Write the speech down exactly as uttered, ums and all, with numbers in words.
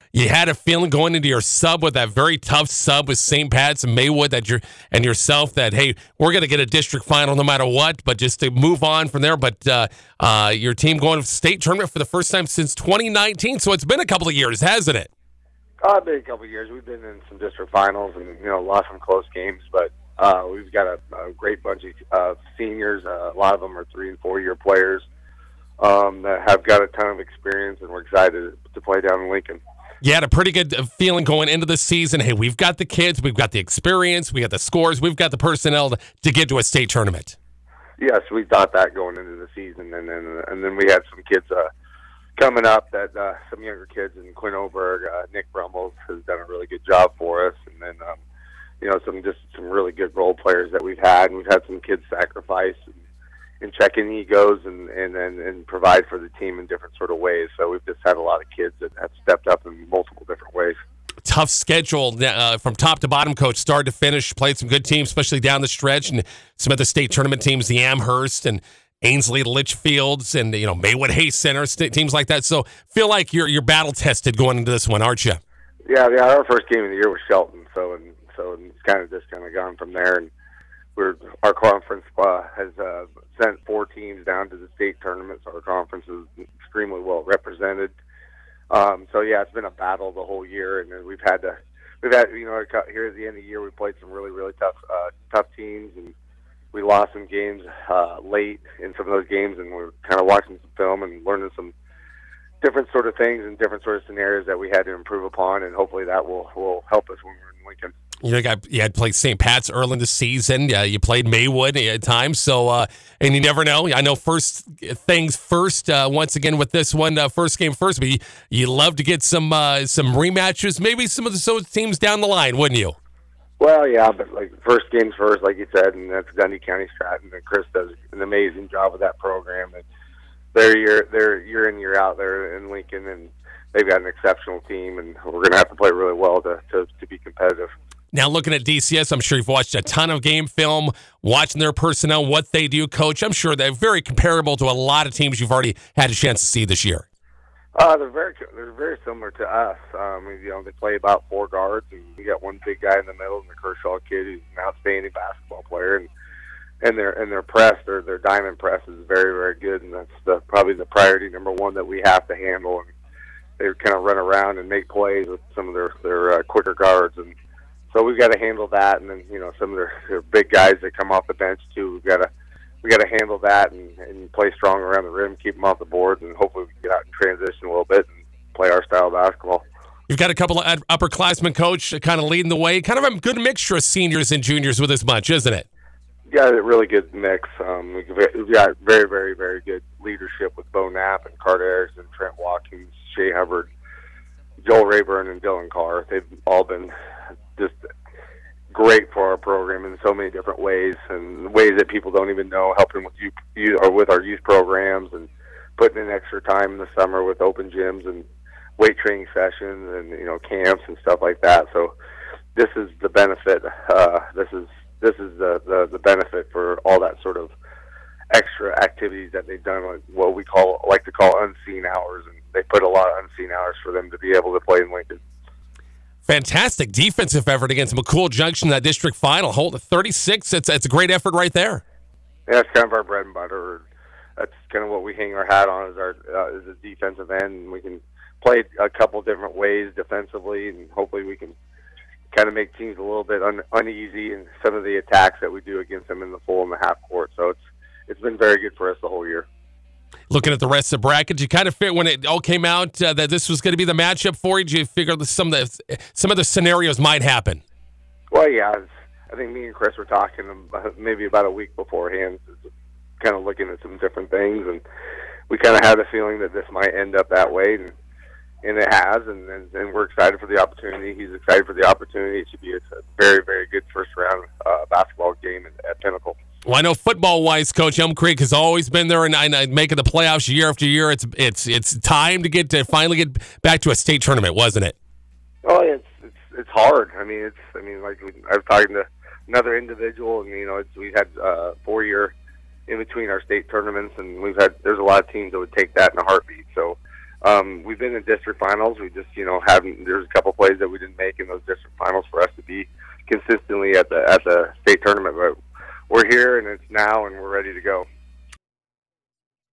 you had a feeling going into your sub with that very tough sub with Saint Pat's and Maywood that you're and yourself that hey, we're going to get a district final no matter what, but just to move on from there. But uh, uh, your team going to state tournament for the first time since twenty nineteen, so it's been a couple of years, hasn't it? Uh, it's been a couple of years. We've been in some district finals and you know lost some close games, but uh, we've got a, a great bunch of uh, seniors. Uh, a lot of them are three and four year players um, that have got a ton of experience, and we're excited to play down in Lincoln. You had a pretty good feeling going into the season. Hey, we've got the kids, we've got the experience, we got the scores, we've got the personnel to, to get to a state tournament. Yes, we thought that going into the season, and then and then we had some kids uh, coming up that uh, some younger kids in Quinn Oberg, uh, Nick Brummels has done a really good job for us, and then um, you know some just some really good role players that we've had, and we've had some kids sacrifice and, and check in egos and and, and and provide for the team in different sort of ways. So we've just had a lot of kids that have stepped up in multiple different ways. Tough schedule uh, from top to bottom, Coach, start to finish. Played some good teams, especially down the stretch, and some of the state tournament teams, the Amherst and Ainsley Litchfields, and you know Maywood Hay Center, teams like that. So feel like you're you're battle tested going into this one, aren't you? Yeah, yeah. Our first game of the year was Shelton, so and so and it's kind of just kind of gone from there. And we're our conference uh, has uh, sent four teams down to the state tournament, so our conference is extremely well represented. Um, so yeah, it's been a battle the whole year, and then we've had to, we've had, you know, here at the end of the year, we played some really, really tough, uh, tough teams, and we lost some games uh, late in some of those games, and we're kind of watching some film and learning some different sort of things and different sort of scenarios that we had to improve upon, and hopefully that will will help us when we're in Lincoln. You know, you had played Saint Pat's early in the season. Uh, you played Maywood at times, so uh, and you never know. I know first things first. Uh, once again with this one, uh, first game first. But you, you love to get some uh, some rematches, maybe some of the those teams down the line, wouldn't you? Well, yeah, but like first games first, like you said, and that's Dundee County Stratton, and Chris does an amazing job with that program. And they're year they're year in year out there in Lincoln, and they've got an exceptional team, and we're going to have to play really well to, to to be competitive. Now, looking at D C S, I'm sure you've watched a ton of game film, watching their personnel, what they do, Coach. I'm sure they're very comparable to a lot of teams you've already had a chance to see this year. Uh, they're very they're very similar to us. Um, you know, they play about four guards, and we got one big guy in the middle, and the Kershaw kid who's an outstanding basketball player, and and their and their press, their their diamond press is very very good, and that's the, probably the priority number one that we have to handle. And they kind of run around and make plays with some of their their uh, quicker guards, and so we've got to handle that, and then you know some of their, their big guys that come off the bench too. We've got to we got to handle that and, and play strong around the rim, keep them off the boards, and hopefully we can get out and transition a little bit and play our style of basketball. You've got a couple of upperclassmen, Coach, kind of leading the way. Kind of a good mixture of seniors and juniors with as much, isn't it? Yeah, a really good mix. Um, we've got very, very, very good leadership with Bo Knapp and Carter Erickson, Trent Watkins, Shea Hubbard, Joel Rayburn, and Dylan Carr. They've all been just great for our program in so many different ways, and ways that people don't even know, helping with you, you or with our youth programs, and putting in extra time in the summer with open gyms and weight training sessions and you know camps and stuff like that. So this is the benefit. Uh, this is this is the, the the benefit for all that sort of extra activities that they've done, like what we call like to call unseen hours, and they put a lot of unseen hours for them to be able to play in Lincoln. Fantastic defensive effort against McCool Junction in that district final. Hold at thirty-six. It's it's a great effort right there. Yeah, it's kind of our bread and butter. That's kind of what we hang our hat on, is our uh, is a defensive end, and we can play a couple different ways defensively, and hopefully we can kind of make teams a little bit un- uneasy in some of the attacks that we do against them in the full and the half court. So it's it's been very good for us the whole year. Looking at the rest of the bracket, you kind of fit when it all came out uh, that this was going to be the matchup for you. Did you figure that some of the some of the scenarios might happen? Well, yeah, I think me and Chris were talking about, maybe about a week beforehand, kind of looking at some different things, and we kind of had a feeling that this might end up that way, and, and it has, and, and, and we're excited for the opportunity. He's excited for the opportunity. It should be a very, very good first round uh, basketball game at, at Pinnacle. Well, I know football-wise, Coach, Elm Creek has always been there and, and making the playoffs year after year. It's it's it's time to get to finally get back to a state tournament, wasn't it? Oh, it's it's it's hard. I mean, it's I mean, like I was talking to another individual, and you know, it's, we had uh, four year in between our state tournaments, and we've had there's a lot of teams that would take that in a heartbeat. So Um, we've been in district finals. We just, you know, haven't. There's a couple plays that we didn't make in those district finals for us to be consistently at the at the state tournament. But we're here, and it's now, and we're ready to go.